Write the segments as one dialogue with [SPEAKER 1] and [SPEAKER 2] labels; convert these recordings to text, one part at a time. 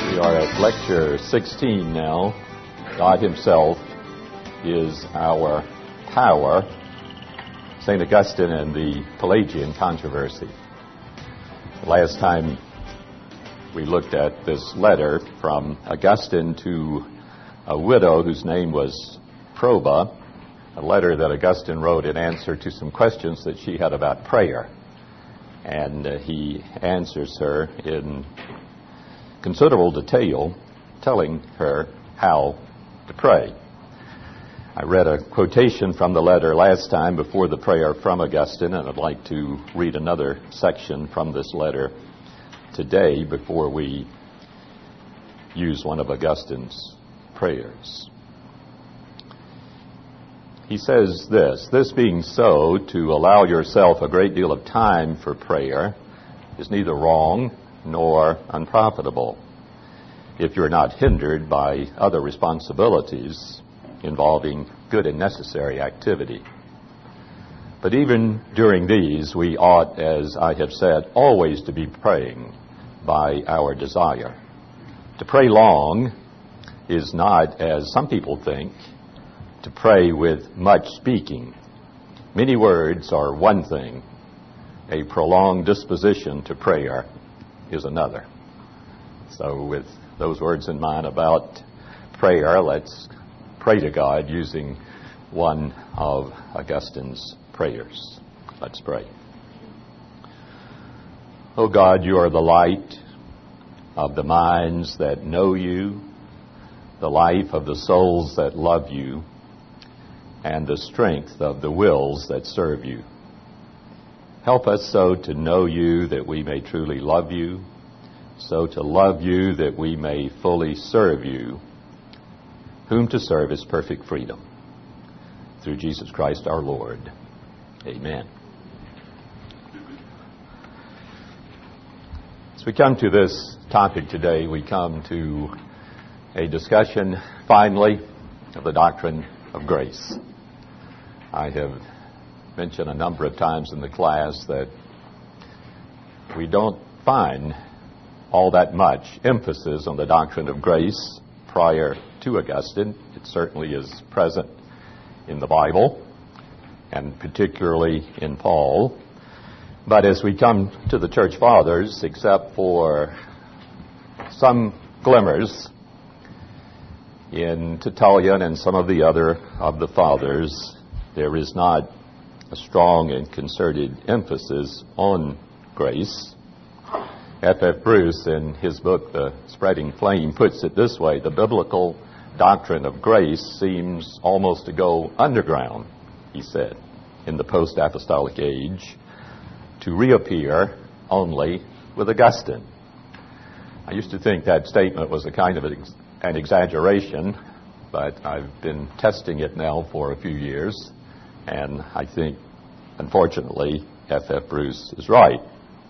[SPEAKER 1] We are at lecture 16 now. God himself is our power. St. Augustine and the Pelagian controversy. Last time we looked at this letter from Augustine to a widow whose name was Proba, a letter that Augustine wrote in answer to some questions that she had about prayer. And he answers her in considerable detail, telling her how to pray. I read a quotation from the letter last time before the prayer from Augustine, and I'd like to read another section from this letter today before we use one of Augustine's prayers. He says this being so, to allow yourself a great deal of time for prayer is neither wrong nor unprofitable, if you're not hindered by other responsibilities involving good and necessary activity. But even during these, we ought, as I have said, always to be praying by our desire. To pray long is not, as some people think, to pray with much speaking. Many words are one thing. A prolonged disposition to prayer is another. So with those words in mind about prayer, let's pray to God using one of Augustine's prayers. Let's pray. Oh God, you are the light of the minds that know you, the life of the souls that love you, and the strength of the wills that serve you. Help us so to know you that we may truly love you, so to love you that we may fully serve you, whom to serve is perfect freedom. Through Jesus Christ our Lord. Amen. As we come to this topic today, we come to a discussion, finally, of the doctrine of grace. I have mentioned a number of times in the class that we don't find all that much emphasis on the doctrine of grace prior to Augustine. It certainly is present in the Bible, and particularly in Paul. But as we come to the Church Fathers, except for some glimmers in Tertullian and some of the other of the Fathers, there is not a strong and concerted emphasis on grace. F.F. Bruce, in his book, The Spreading Flame, puts it this way: the biblical doctrine of grace seems almost to go underground, he said, in the post-apostolic age, to reappear only with Augustine. I used to think that statement was a kind of an exaggeration, but I've been testing it now for a few years, and I think, unfortunately, F.F. Bruce is right.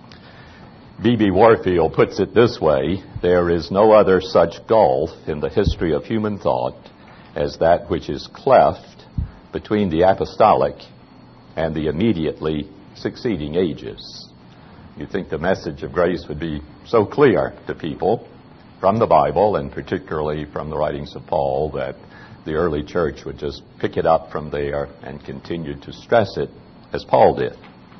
[SPEAKER 1] B.B. Warfield puts it this way: there is no other such gulf in the history of human thought as that which is cleft between the apostolic and the immediately succeeding ages. You'd think the message of grace would be so clear to people from the Bible, and particularly from the writings of Paul, that the early church would just pick it up from there and continue to stress it as Paul did.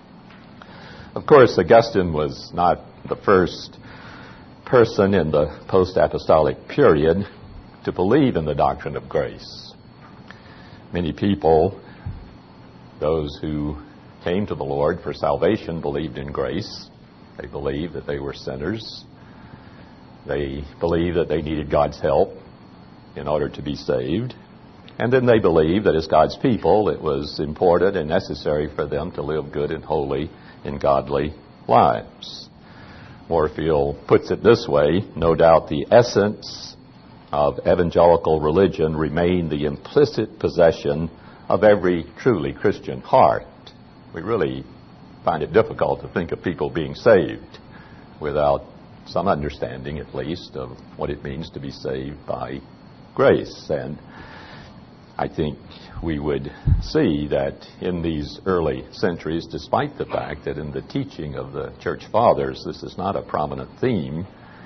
[SPEAKER 1] Of course, Augustine was not the first person in the post-apostolic period to believe in the doctrine of grace. Many people, those who came to the Lord for salvation, believed in grace. They believed that they were sinners. They believed that they needed God's help in order to be saved. And then they believed that as God's people, it was important and necessary for them to live good and holy and godly lives. Warfield puts it this way: no doubt the essence of evangelical religion remained the implicit possession of every truly Christian heart. We really find it difficult to think of people being saved without some understanding, at least, of what it means to be saved by grace. And I think we would see that in these early centuries, despite the fact that in the teaching of the Church Fathers, this is not a prominent theme,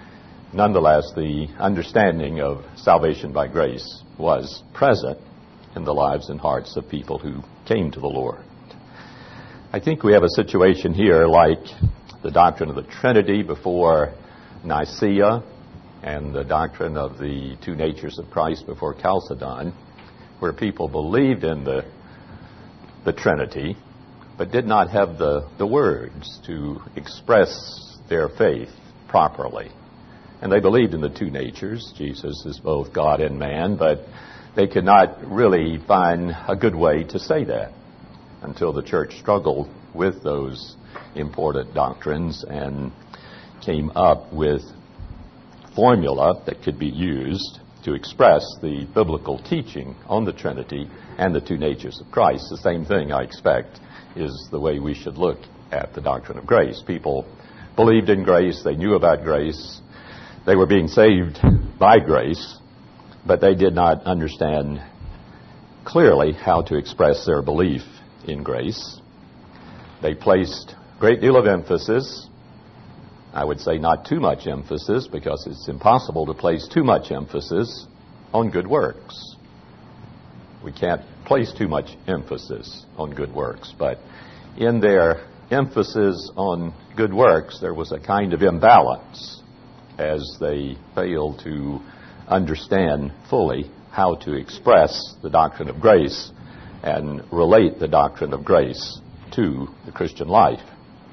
[SPEAKER 1] nonetheless, the understanding of salvation by grace was present in the lives and hearts of people who came to the Lord. I think we have a situation here like the doctrine of the Trinity before Nicaea and the doctrine of the two natures of Christ before Chalcedon, where people believed in the Trinity, but did not have the words to express their faith properly. And they believed in the two natures. Jesus is both God and man, but they could not really find a good way to say that until the church struggled with those important doctrines and came up with formula that could be used to express the biblical teaching on the Trinity and the two natures of Christ. The same thing, I expect, is the way we should look at the doctrine of grace. People believed in grace, they knew about grace, they were being saved by grace, but they did not understand clearly how to express their belief in grace. They placed a great deal of emphasis, I would say not too much emphasis, because it's impossible to place too much emphasis on good works. We can't place too much emphasis on good works, but in their emphasis on good works, there was a kind of imbalance as they failed to understand fully how to express the doctrine of grace and relate the doctrine of grace to the Christian life.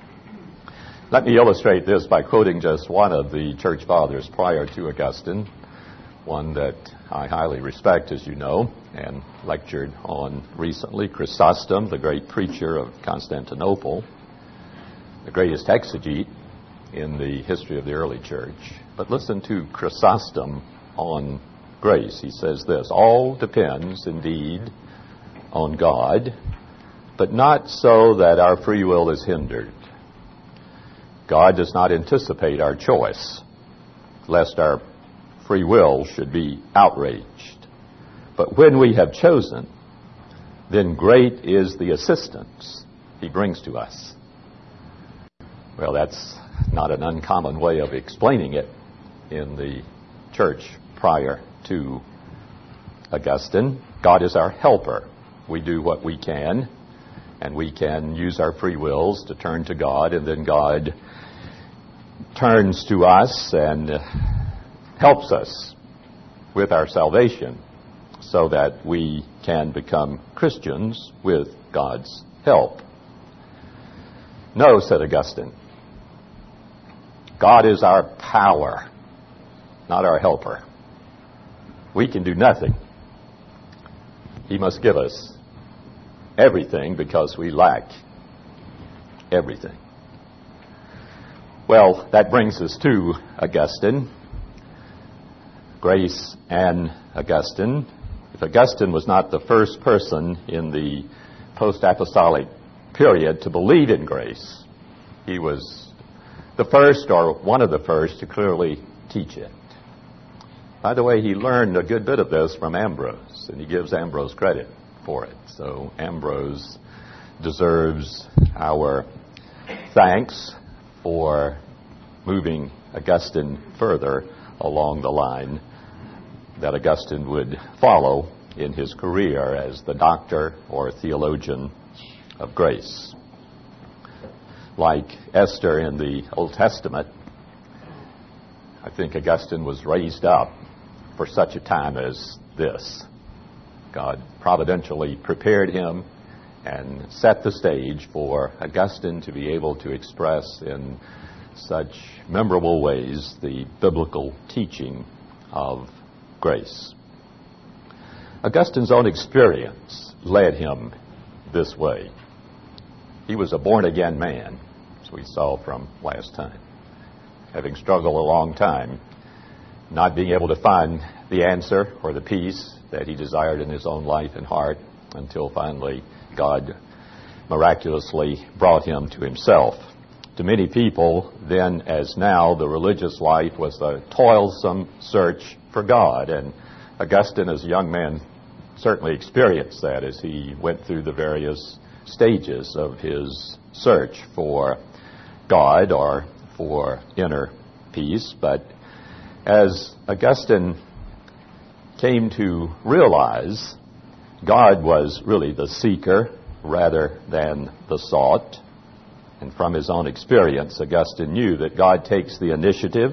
[SPEAKER 1] Let me illustrate this by quoting just one of the church fathers prior to Augustine, one that I highly respect, as you know, and lectured on recently, Chrysostom, the great preacher of Constantinople, the greatest exegete in the history of the early church. But listen to Chrysostom on grace. He says this: all depends indeed on God, but not so that our free will is hindered. God does not anticipate our choice, lest our free will should be outraged. But when we have chosen, then great is the assistance He brings to us. Well, that's not an uncommon way of explaining it in the church prior to Augustine. God is our helper. We do what we can, and we can use our free wills to turn to God, and then God turns to us and helps us with our salvation so that we can become Christians with God's help. No, said Augustine, God is our power, not our helper. We can do nothing. He must give us everything because we lack everything. Well, that brings us to Augustine. Grace and Augustine. If Augustine was not the first person in the post-apostolic period to believe in grace, he was the first, or one of the first, to clearly teach it. By the way, he learned a good bit of this from Ambrose, and he gives Ambrose credit for it. So Ambrose deserves our thanks for moving Augustine further along the line that Augustine would follow in his career as the doctor or theologian of grace. Like Esther in the Old Testament, I think Augustine was raised up for such a time as this. God providentially prepared him and set the stage for Augustine to be able to express in such memorable ways the biblical teaching of grace. Augustine's own experience led him this way. He was a born-again man, as we saw from last time, having struggled a long time, not being able to find the answer or the peace that he desired in his own life and heart, until finally God miraculously brought him to himself. To many people, then as now, the religious life was a toilsome search for God, and Augustine, as a young man, certainly experienced that as he went through the various stages of his search for God or for inner peace. But As Augustine came to realize, God was really the seeker rather than the sought. And from his own experience, Augustine knew that God takes the initiative.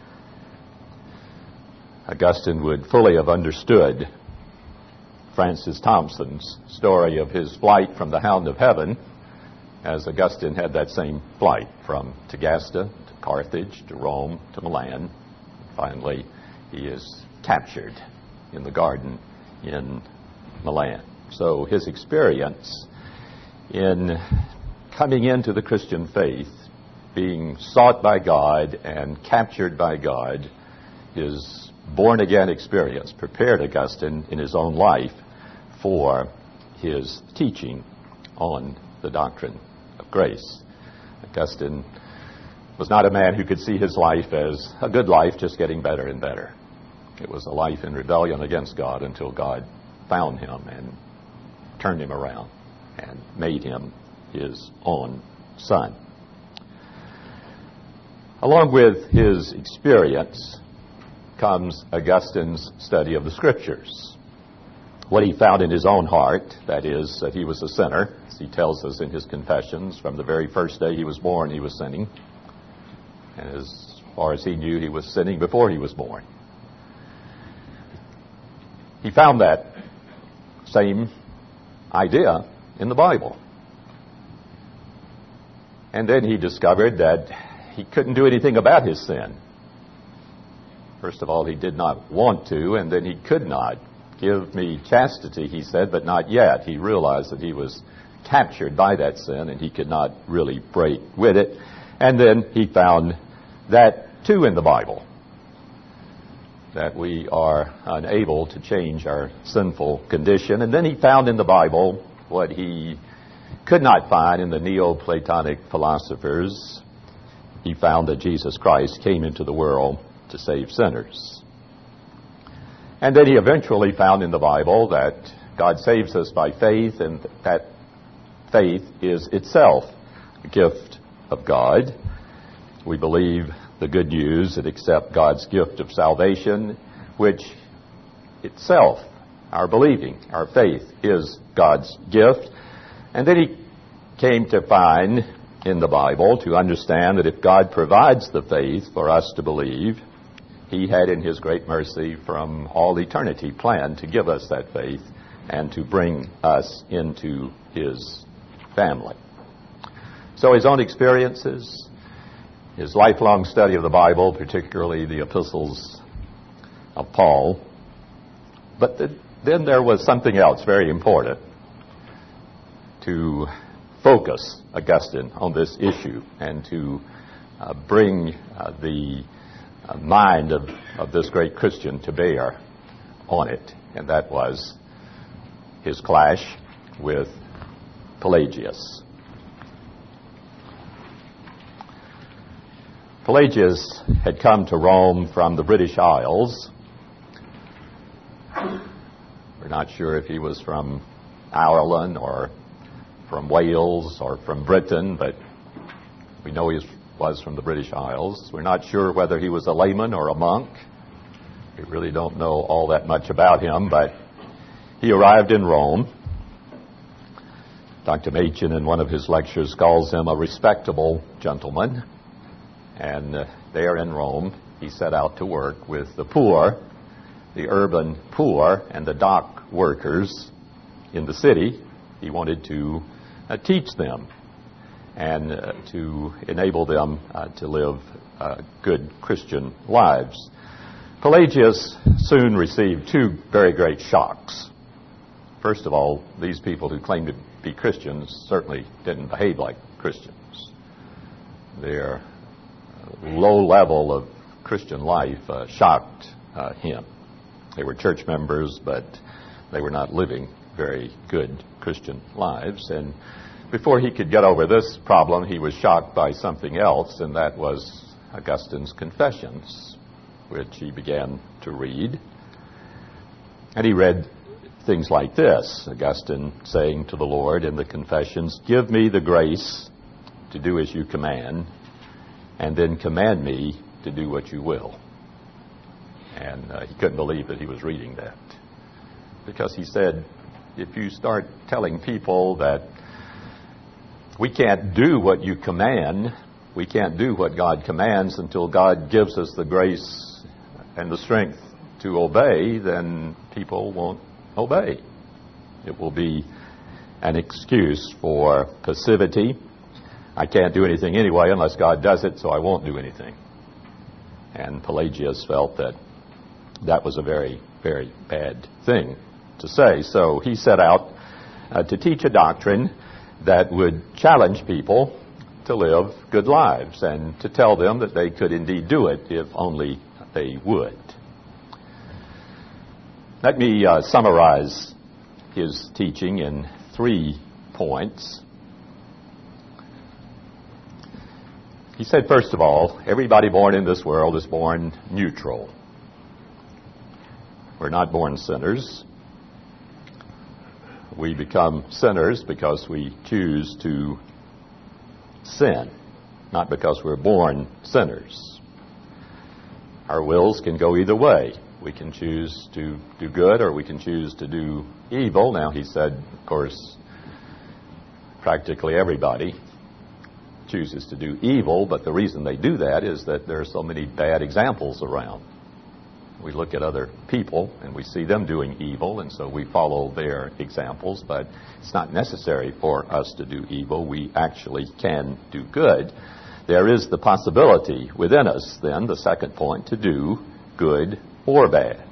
[SPEAKER 1] Augustine would fully have understood Francis Thompson's story of his flight from the Hound of Heaven, as Augustine had that same flight from Tagasta to Carthage to Rome to Milan. Finally, he is captured in the garden in Milan. So his experience in coming into the Christian faith, being sought by God and captured by God, his born-again experience prepared Augustine in his own life for his teaching on the doctrine of grace. Augustine was not a man who could see his life as a good life just getting better and better. It was a life in rebellion against God until God found him and turned him around and made him his own son. Along with his experience comes Augustine's study of the Scriptures. What he found in his own heart, that is, that he was a sinner, as he tells us in his confessions, from the very first day he was born he was sinning. And as far as he knew, he was sinning before he was born. He found that same idea in the Bible. And then he discovered that he couldn't do anything about his sin. First of all, he did not want to, and then he could not. Give me chastity, he said, but not yet. He realized that he was captured by that sin, and he could not really break with it. And then he found that, too, in the Bible, that we are unable to change our sinful condition. And then he found in the Bible what he could not find in the Neoplatonic philosophers. He found that Jesus Christ came into the world to save sinners. And then he eventually found in the Bible that God saves us by faith, and that faith is itself a gift of God. We believe the good news and accept God's gift of salvation, which itself, our believing, our faith, is God's gift. And then he came to find in the Bible, to understand that if God provides the faith for us to believe, he had in his great mercy from all eternity planned to give us that faith and to bring us into his family. So his own experiences, his lifelong study of the Bible, particularly the epistles of Paul. But then there was something else very important to focus Augustine on this issue and to bring the mind of this great Christian to bear on it. And that was his clash with Pelagius. Pelagius had come to Rome from the British Isles. We're not sure if he was from Ireland or from Wales or from Britain, but we know he was from the British Isles. We're not sure whether he was a layman or a monk. We really don't know all that much about him, but he arrived in Rome. Dr. Machen, in one of his lectures, calls him a respectable gentleman. And there in Rome, he set out to work with the poor, the urban poor, and the dock workers in the city. He wanted to teach them and to enable them to live good Christian lives. Pelagius soon received two very great shocks. First of all, these people who claimed to be Christians certainly didn't behave like Christians. Their low level of Christian life shocked him. They were church members, but they were not living very good Christian lives. And before he could get over this problem, he was shocked by something else, and that was Augustine's Confessions, which he began to read. And he read things like this, Augustine saying to the Lord in the Confessions, "Give me the grace to do as you command, and then command me to do what you will." And he couldn't believe that he was reading that. Because he said, if you start telling people that we can't do what you command, we can't do what God commands until God gives us the grace and the strength to obey, then people won't obey. It will be an excuse for passivity. I can't do anything anyway unless God does it, so I won't do anything. And Pelagius felt that that was a very, very bad thing to say. So he set out to teach a doctrine that would challenge people to live good lives and to tell them that they could indeed do it if only they would. Let me summarize his teaching in 3 points. He said, first of all, everybody born in this world is born neutral. We're not born sinners. We become sinners because we choose to sin, not because we're born sinners. Our wills can go either way. We can choose to do good or we can choose to do evil. Now, he said, of course, practically everybody chooses to do evil, but the reason they do that is that there are so many bad examples around. We look at other people and we see them doing evil, and so we follow their examples, but it's not necessary for us to do evil. We actually can do good. There is the possibility within us, then, the second point, to do good or bad.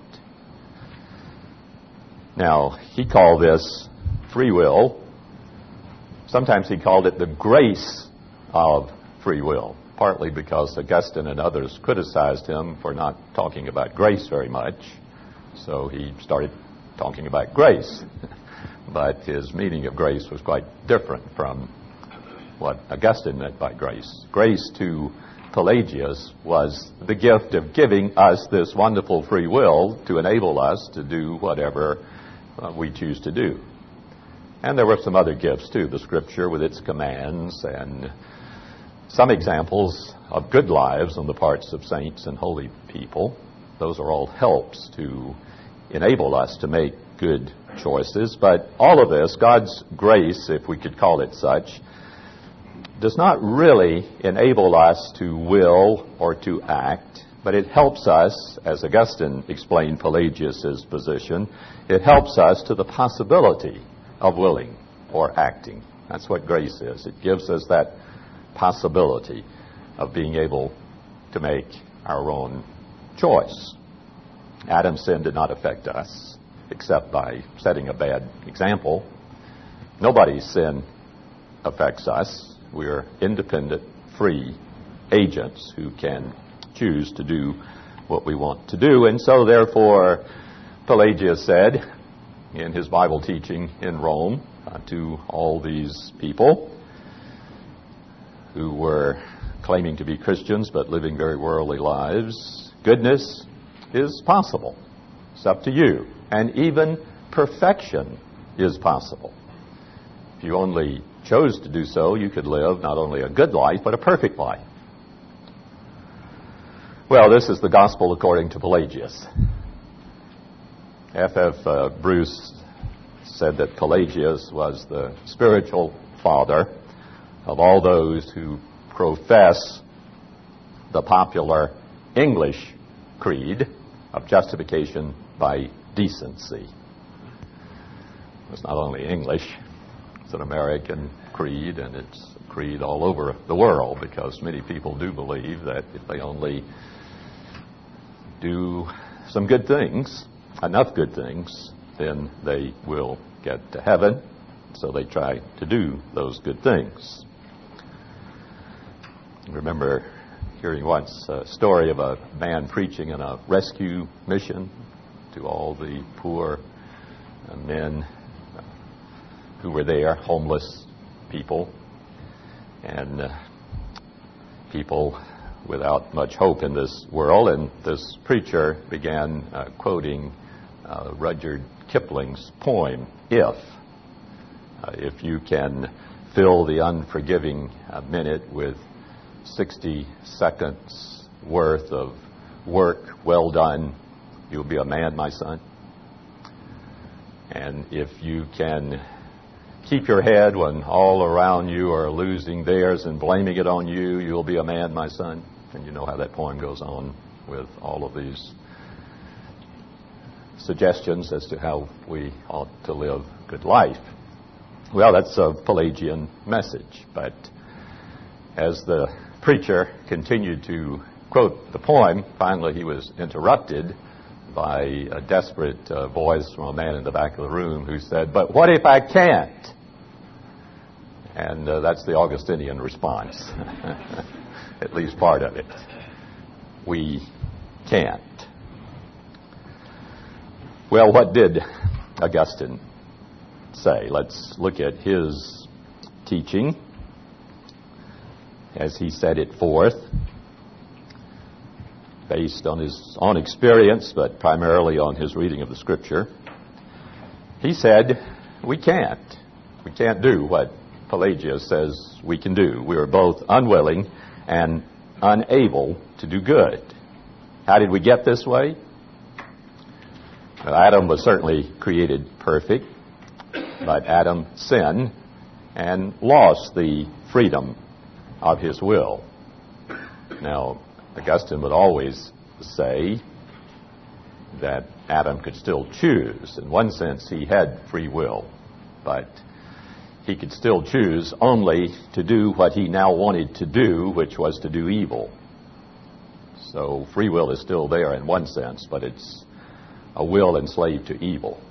[SPEAKER 1] Now, he called this free will. Sometimes he called it the grace of free will, partly because Augustine and others criticized him for not talking about grace very much. So he started talking about grace. But his meaning of grace was quite different from what Augustine meant by grace. Grace to Pelagius was the gift of giving us this wonderful free will to enable us to do whatever we choose to do. And there were some other gifts too, the Scripture with its commands and some examples of good lives on the parts of saints and holy people. Those are all helps to enable us to make good choices. But all of this, God's grace, if we could call it such, does not really enable us to will or to act, but it helps us, as Augustine explained Pelagius' position, it helps us to the possibility of willing or acting. That's what grace is. It gives us that possibility of being able to make our own choice. Adam's sin did not affect us, except by setting a bad example. Nobody's sin affects us. We are independent, free agents who can choose to do what we want to do. And so, therefore, Pelagius said in his Bible teaching in Rome to all these people who were claiming to be Christians but living very worldly lives, goodness is possible. It's up to you. And even perfection is possible. If you only chose to do so, you could live not only a good life, but a perfect life. Well, this is the gospel according to Pelagius. F.F. Bruce said that Pelagius was the spiritual father of all those who profess the popular English creed of justification by decency. It's not only English. It's an American creed, and it's a creed all over the world, because many people do believe that if they only do some good things, enough good things, then they will get to heaven. So they try to do those good things. I remember hearing once a story of a man preaching in a rescue mission to all the poor men who were there, homeless people, and people without much hope in this world. And this preacher began quoting Rudyard Kipling's poem, If you can fill the unforgiving minute with 60 seconds worth of work well done, you'll be a man, my son. And if you can keep your head when all around you are losing theirs and blaming it on you, you'll be a man, my son. And you know how that poem goes on with all of these suggestions as to how we ought to live a good life. Well, that's a Pelagian message, but as the preacher continued to quote the poem, finally he was interrupted by a desperate voice from a man in the back of the room who said, "But what if I can't?" And that's the Augustinian response, at least part of it. We can't. Well, what did Augustine say? Let's look at his teaching as he set it forth, based on his own experience, but primarily on his reading of the Scripture. He said, we can't do what Pelagius says we can do. We are both unwilling and unable to do good. How did we get this way? Well, Adam was certainly created perfect, but Adam sinned and lost the freedom of his will. Now, Augustine would always say that Adam could still choose. In one sense, he had free will, but he could still choose only to do what he now wanted to do, which was to do evil. So free will is still there in one sense, but it's a will enslaved to evil.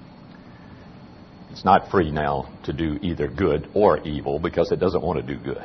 [SPEAKER 1] It's not free now to do either good or evil because it doesn't want to do good.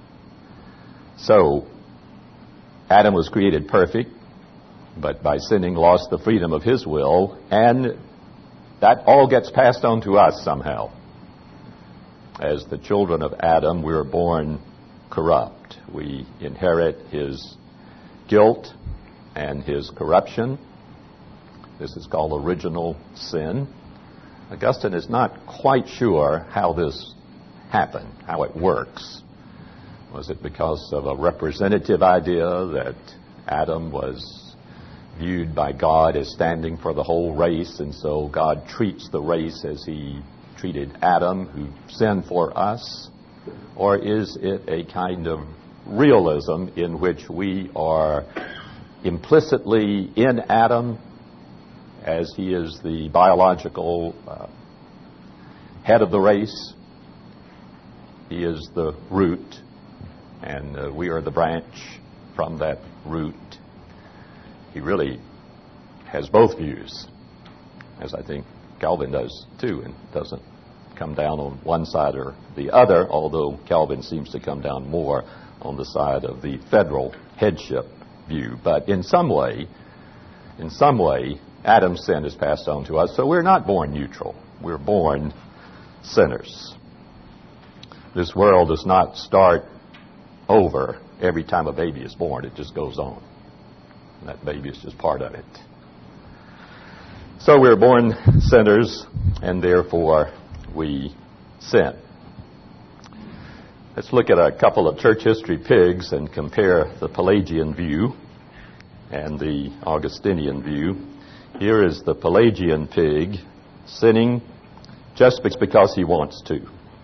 [SPEAKER 1] So Adam was created perfect, but by sinning lost the freedom of his will, and that all gets passed on to us somehow. As the children of Adam, we are born corrupt. We inherit his guilt and his corruption. This is called original sin. Augustine is not quite sure how this happened, how it works. Was it because of a representative idea that Adam was viewed by God as standing for the whole race, and so God treats the race as he treated Adam, who sinned for us? Or is it a kind of realism in which we are implicitly in Adam, as he is the biological head of the race? He is the root, and we are the branch from that root. He really has both views, as I think Calvin does too, and doesn't come down on one side or the other, although Calvin seems to come down more on the side of the federal headship view. But in some way, Adam's sin is passed on to us, so we're not born neutral. We're born sinners. This world does not start over every time a baby is born. It just goes on. And that baby is just part of it. So we're born sinners, and therefore we sin. Let's look at a couple of church history pigs and compare the Pelagian view and the Augustinian view. Here is the Pelagian pig sinning just because he wants to.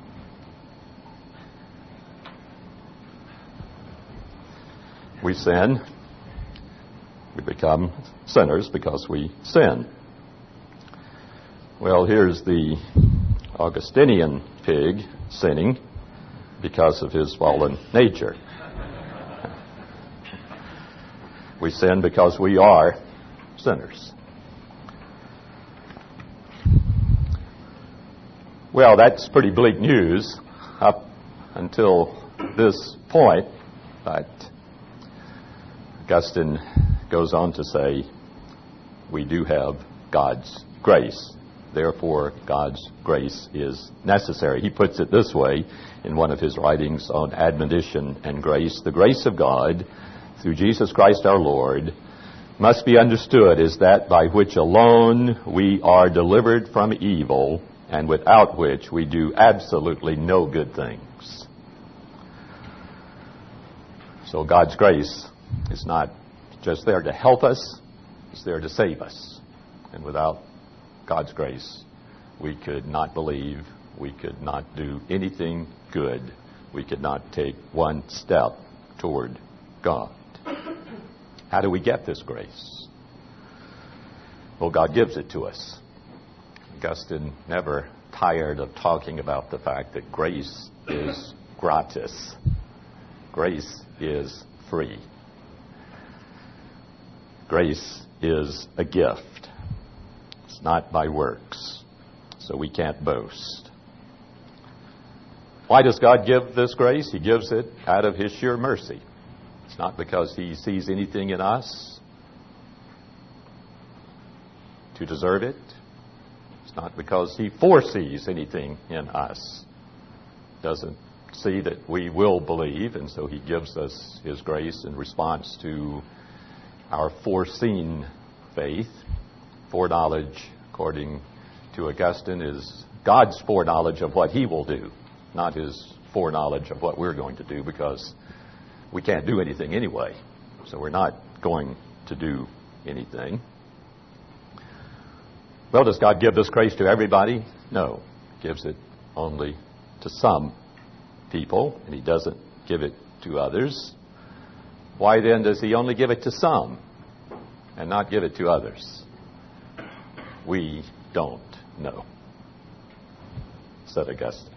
[SPEAKER 1] We sin. We become sinners because we sin. Well, here's the Augustinian pig sinning because of his fallen nature. We sin because we are sinners. Well, that's pretty bleak news up until this point, but Augustine goes on to say we do have God's grace. Therefore, God's grace is necessary. He puts it this way in one of his writings on admonition and grace. The grace of God, through Jesus Christ our Lord, must be understood as that by which alone we are delivered from evil, and without which we do absolutely no good things. So God's grace is not just there to help us, is there to save us. And without God's grace, we could not believe, we could not do anything good, we could not take one step toward God. How do we get this grace? Well, God gives it to us. Augustine never tired of talking about the fact that grace is gratis. Grace is free. Grace is a gift. It's not by works, so we can't boast. Why does God give this grace? He gives it out of His sheer mercy. It's not because He sees anything in us to deserve it. It's not because He foresees anything in us. Doesn't see that we will believe, and so He gives us His grace in response to our foreseen faith. Foreknowledge, according to Augustine, is God's foreknowledge of what He will do, not His foreknowledge of what we're going to do, because we can't do anything anyway. So we're not going to do anything. Well, does God give this grace to everybody? No. He gives it only to some people, and He doesn't give it to others. Why then does He only give it to some and not give it to others? We don't know, said Augustine.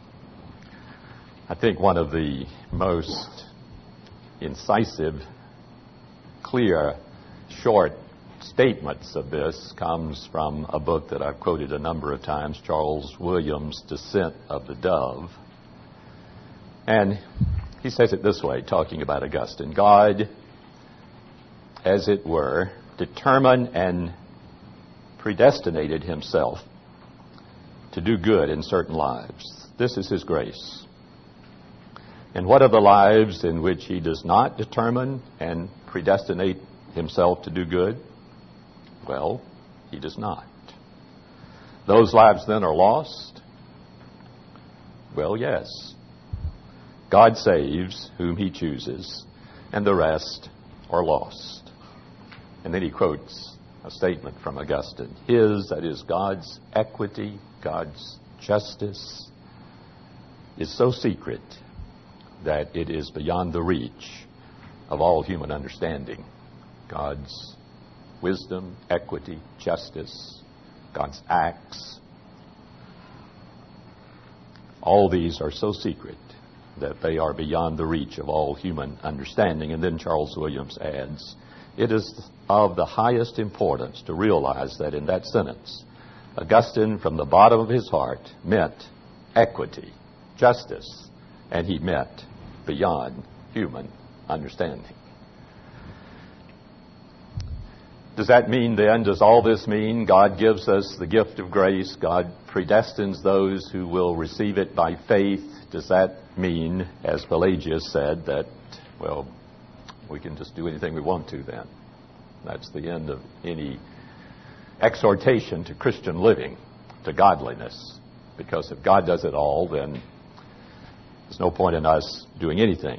[SPEAKER 1] I think one of the most incisive, clear, short statements of this comes from a book that I've quoted a number of times, Charles Williams' Descent of the Dove. And he says it this way, talking about Augustine: God, as it were, determined and predestinated Himself to do good in certain lives. This is His grace. And what are the lives in which He does not determine and predestinate Himself to do good? Well, He does not. Those lives then are lost? Well, yes. God saves whom He chooses, and the rest are lost. And then he quotes a statement from Augustine. His, that is God's equity, God's justice, is so secret that it is beyond the reach of all human understanding. God's wisdom, equity, justice, God's acts, all these are so secret that they are beyond the reach of all human understanding. And then Charles Williams adds, it is of the highest importance to realize that in that sentence, Augustine, from the bottom of his heart, meant equity, justice, and he meant beyond human understanding. Does that mean then, does all this mean God gives us the gift of grace, God predestines those who will receive it by faith? Does that mean, as Pelagius said, that, well, we can just do anything we want to then? That's the end of any exhortation to Christian living, to godliness. Because if God does it all, then there's no point in us doing anything.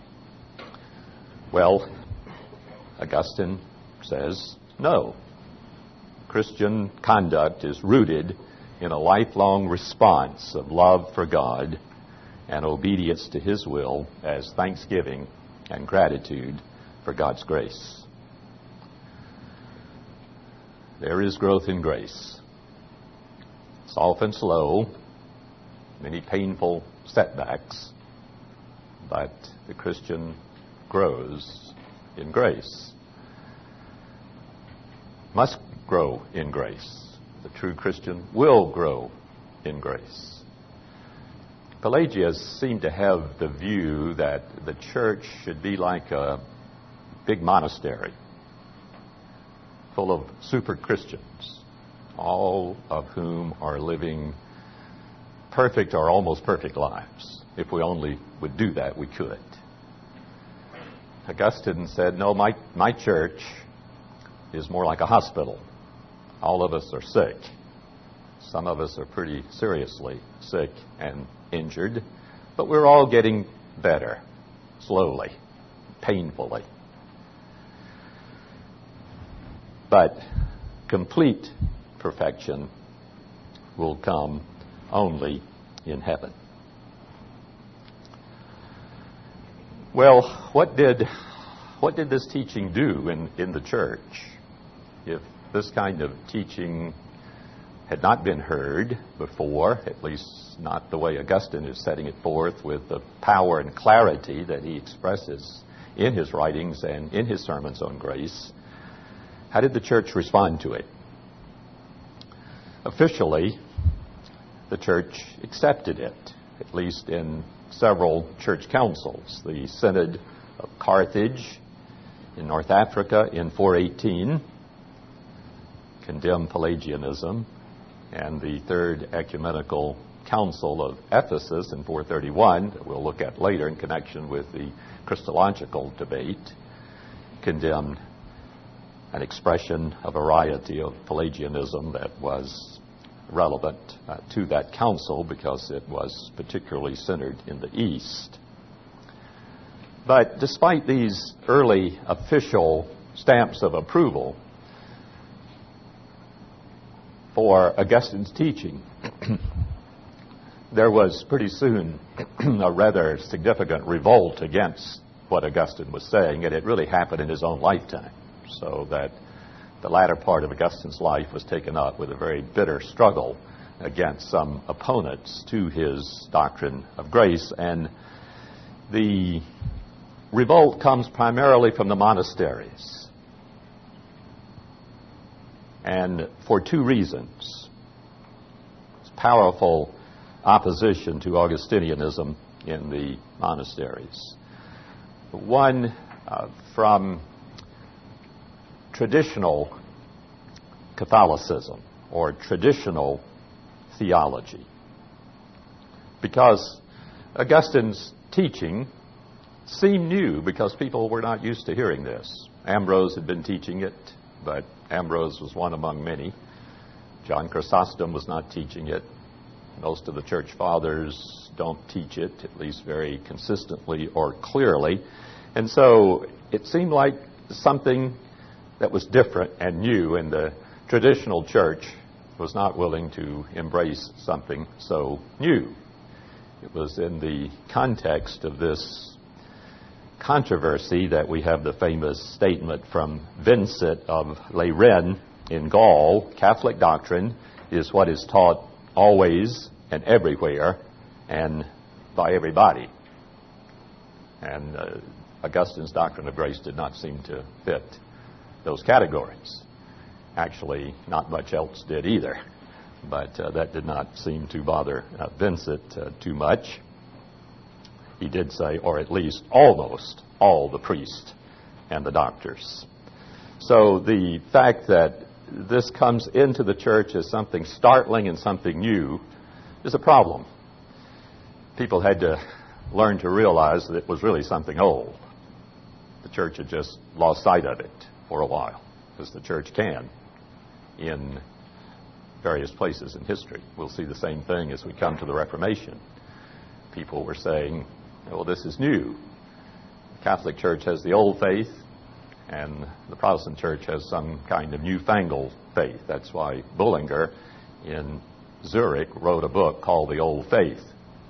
[SPEAKER 1] Well, Augustine says, no. Christian conduct is rooted in a lifelong response of love for God and obedience to His will as thanksgiving and gratitude for God's grace. There is growth in grace. It's often slow, many painful setbacks, but the Christian grows in grace. Must grow in grace. The true Christian will grow in grace. Pelagius seemed to have the view that the church should be like a big monastery full of super Christians, all of whom are living perfect or almost perfect lives. If we only would do that, we could. Augustine said, no, my church is more like a hospital. All of us are sick. Some of us are pretty seriously sick and injured, but we're all getting better, slowly, painfully. But complete perfection will come only in heaven. Well, what did this teaching do in the church? If this kind of teaching had not been heard before, at least not the way Augustine is setting it forth with the power and clarity that he expresses in his writings and in his sermons on grace, how did the church respond to it? Officially, the church accepted it, at least in several church councils. The Synod of Carthage in North Africa in 418 condemned Pelagianism, and the Third Ecumenical Council of Ephesus in 431, that we'll look at later in connection with the Christological debate, condemned an expression, a variety of Pelagianism that was relevant to that council because it was particularly centered in the East. But despite these early official stamps of approval for Augustine's teaching, there was pretty soon a rather significant revolt against what Augustine was saying, and it really happened in his own lifetime, so that the latter part of Augustine's life was taken up with a very bitter struggle against some opponents to his doctrine of grace. And the revolt comes primarily from the monasteries, and for two reasons. It's powerful opposition to Augustinianism in the monasteries. One, from traditional Catholicism or traditional theology, because Augustine's teaching seemed new because people were not used to hearing this. Ambrose had been teaching it, but Ambrose was one among many. John Chrysostom was not teaching it. Most of the church fathers don't teach it, at least very consistently or clearly. And so it seemed like something that was different and new, and the traditional church was not willing to embrace something so new. It was in the context of this controversy that we have the famous statement from Vincent of Lerins in Gaul: Catholic doctrine is what is taught always and everywhere and by everybody. And Augustine's doctrine of grace did not seem to fit those categories. Actually, not much else did either, but that did not seem to bother Vincent too much. He did say, or at least almost all the priests and the doctors. So the fact that this comes into the church as something startling and something new is a problem. People had to learn to realize that it was really something old. The church had just lost sight of it for a while, as the church can in various places in history. We'll see the same thing as we come to the Reformation. People were saying, well, this is new. The Catholic Church has the old faith, and the Protestant Church has some kind of newfangled faith. That's why Bullinger in Zurich wrote a book called The Old Faith,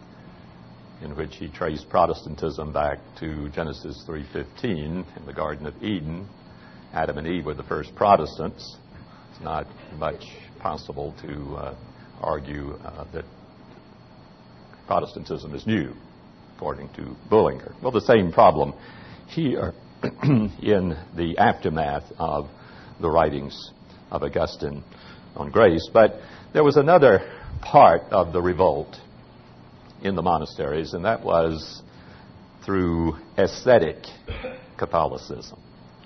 [SPEAKER 1] in which he traced Protestantism back to Genesis 3:15 in the Garden of Eden. Adam and Eve were the first Protestants. It's not much possible to argue that Protestantism is new, according to Bullinger. Well, the same problem here in the aftermath of the writings of Augustine on grace. But there was another part of the revolt in the monasteries, and that was through ascetic Catholicism.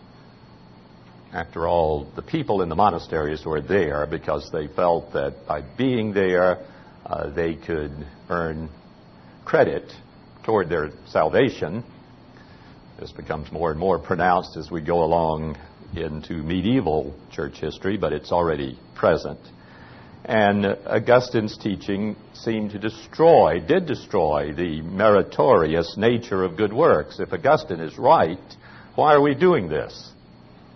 [SPEAKER 1] After all, the people in the monasteries were there because they felt that by being there, they could earn credit toward their salvation. This becomes more and more pronounced as we go along into medieval church history, but it's already present. And Augustine's teaching seemed to did destroy the meritorious nature of good works. If Augustine is right, why are we doing this?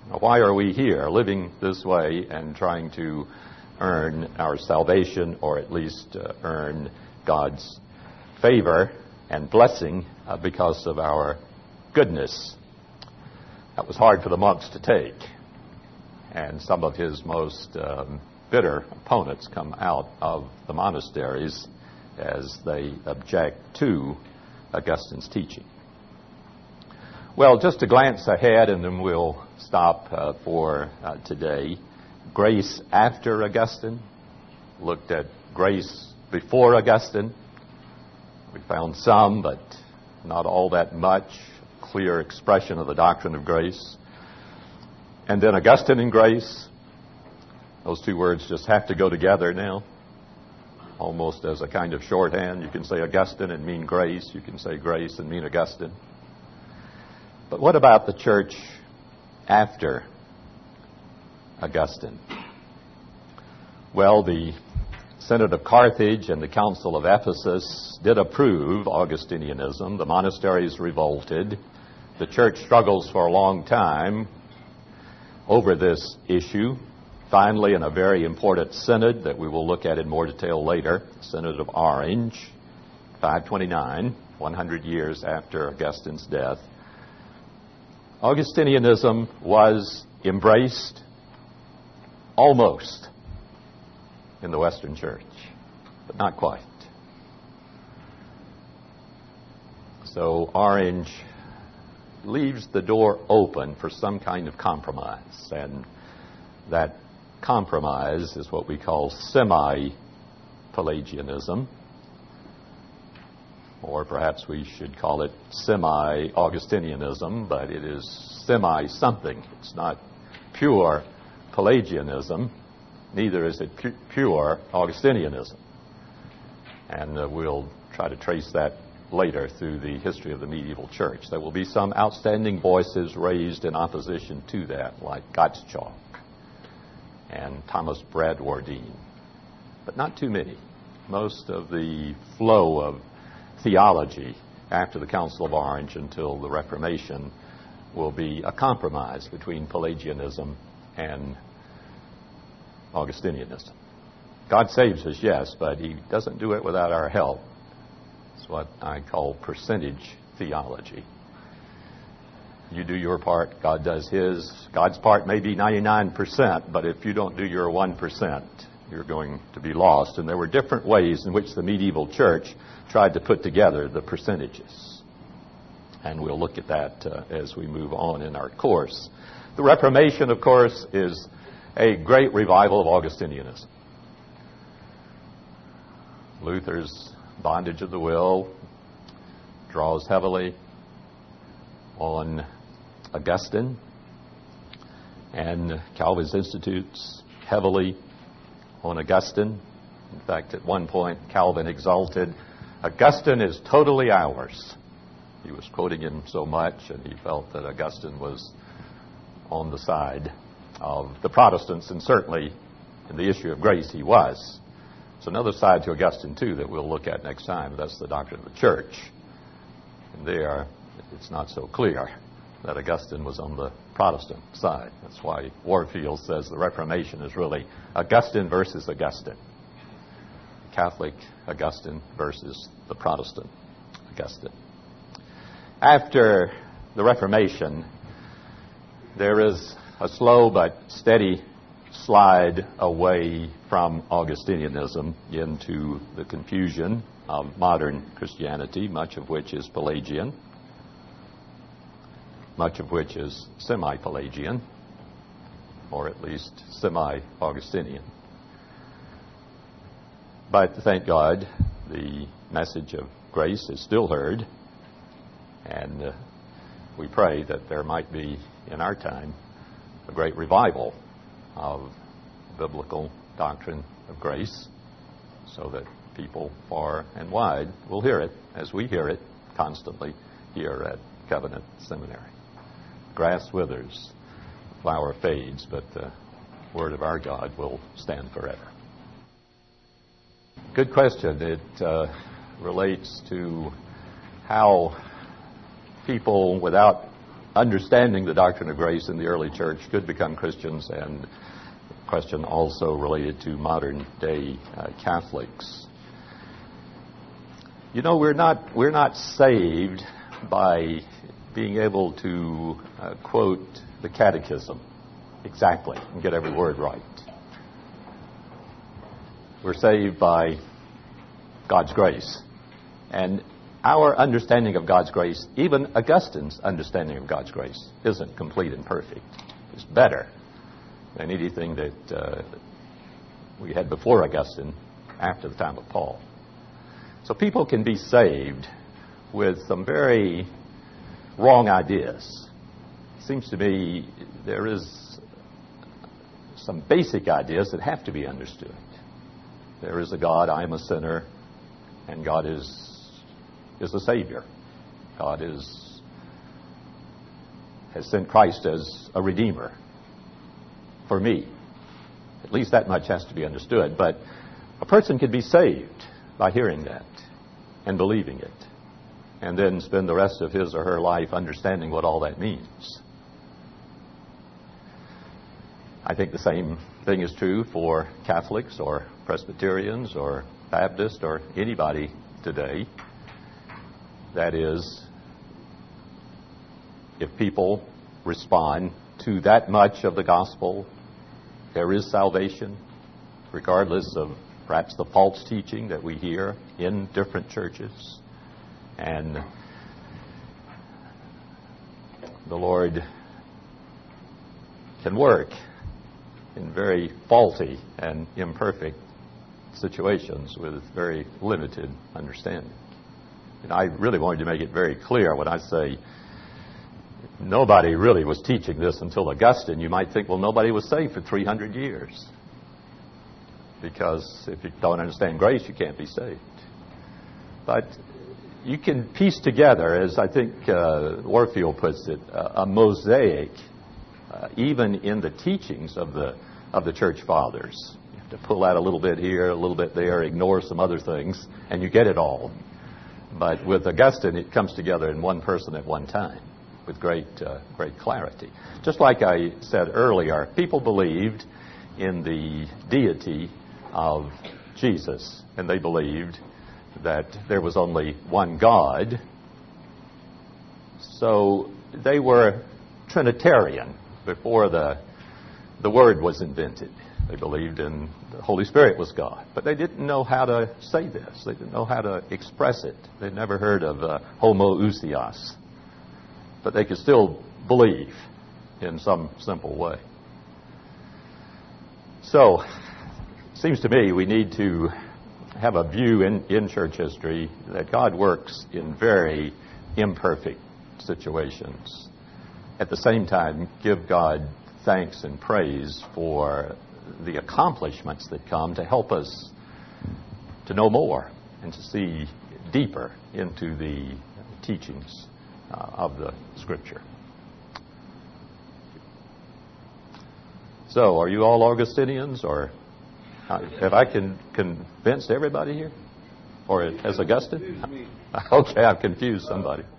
[SPEAKER 1] Why are we here, living this way and trying to earn our salvation, or at least earn God's favor and blessing because of our goodness? That was hard for the monks to take. And some of his most bitter opponents come out of the monasteries as they object to Augustine's teaching. Well, just to glance ahead, and then we'll stop for today. Grace after Augustine. Looked at grace before Augustine. We found some, but not all that much clear expression of the doctrine of grace. And then Augustine and grace. Those two words just have to go together now. Almost as a kind of shorthand. You can say Augustine and mean grace. You can say grace and mean Augustine. But what about the church after Augustine? Well, the Synod of Carthage and the Council of Ephesus did approve Augustinianism. The monasteries revolted. The church struggles for a long time over this issue. Finally, in a very important synod that we will look at in more detail later, the Synod of Orange, 529, 100 years after Augustine's death, Augustinianism was embraced almost in the Western Church, but not quite. So Orange leaves the door open for some kind of compromise, and that compromise is what we call semi-Pelagianism, or perhaps we should call it semi-Augustinianism, but it is semi-something. It's not pure Pelagianism, neither is it pure Augustinianism. And we'll try to trace that later through the history of the medieval church. There will be some outstanding voices raised in opposition to that, like Gottschalk and Thomas Bradwardine, but not too many. Most of the flow of theology after the Council of Orange until the Reformation will be a compromise between Pelagianism and Augustinianism. God saves us, yes, but He doesn't do it without our help. It's what I call percentage theology. You do your part, God does His. God's part may be 99%, but if you don't do your 1%, you're going to be lost. And there were different ways in which the medieval church tried to put together the percentages. And we'll look at that as we move on in our course. The Reformation, of course, is a great revival of Augustinianism. Luther's bondage of the will draws heavily on Augustine, and Calvin's institutes heavily on Augustine. In fact, at one point, Calvin exalted, Augustine is totally ours. He was quoting him so much, and he felt that Augustine was on the side of the Protestants, and certainly in the issue of grace he was. There's another side to Augustine, too, that we'll look at next time. That's the doctrine of the church. And there, it's not so clear that Augustine was on the Protestant side. That's why Warfield says the Reformation is really Augustine versus Augustine. Catholic Augustine versus the Protestant Augustine. After the Reformation, there is a slow but steady slide away from Augustinianism into the confusion of modern Christianity, much of which is Pelagian, much of which is semi-Pelagian, or at least semi-Augustinian. But thank God, the message of grace is still heard, and we pray that there might be, in our time, a great revival of biblical doctrine of grace, so that people far and wide will hear it, as we hear it constantly here at Covenant Seminary. Grass withers, flower fades, but the word of our God will stand forever. Good question. It relates to how people without understanding the doctrine of grace in the early church could become Christians, and a question also related to modern day Catholics. You know, we're not saved by being able to quote the catechism exactly and get every word right. We're saved by God's grace. And our understanding of God's grace, even Augustine's understanding of God's grace, isn't complete and perfect. It's better than anything that we had before Augustine, after the time of Paul. So people can be saved with some very wrong ideas. It seems to me there is some basic ideas that have to be understood. There is a God, I am a sinner, and God is a Savior. God has sent Christ as a Redeemer for me. At least that much has to be understood. But a person can be saved by hearing that and believing it, and then spend the rest of his or her life understanding what all that means. I think the same thing is true for Catholics or Presbyterians or Baptists or anybody today. That is, if people respond to that much of the gospel, there is salvation, regardless of perhaps the false teaching that we hear in different churches. And the Lord can work in very faulty and imperfect situations with very limited understanding. And I really wanted to make it very clear when I say nobody really was teaching this until Augustine. You might think, well, nobody was saved for 300 years. Because if you don't understand grace, you can't be saved. But you can piece together, as I think Warfield puts it, a mosaic, even in the teachings of the church fathers. You have to pull out a little bit here, a little bit there, ignore some other things, and you get it all. But with Augustine, it comes together in one person at one time with great clarity. Just like I said earlier, people believed in the deity of Jesus, and they believed that there was only one God. So they were Trinitarian before the word was invented. They believed in the Holy Spirit was God, but they didn't know how to say this. They didn't know how to express it. They'd never heard of homoousios, but they could still believe in some simple way. So, it seems to me we need to have a view in church history that God works in very imperfect situations. At the same time, give God thanks and praise for the accomplishments that come to help us to know more and to see deeper into the teachings of the Scripture. So, are you all Augustinians, or have I convinced everybody here? Or as Augustine? Okay, I've confused somebody.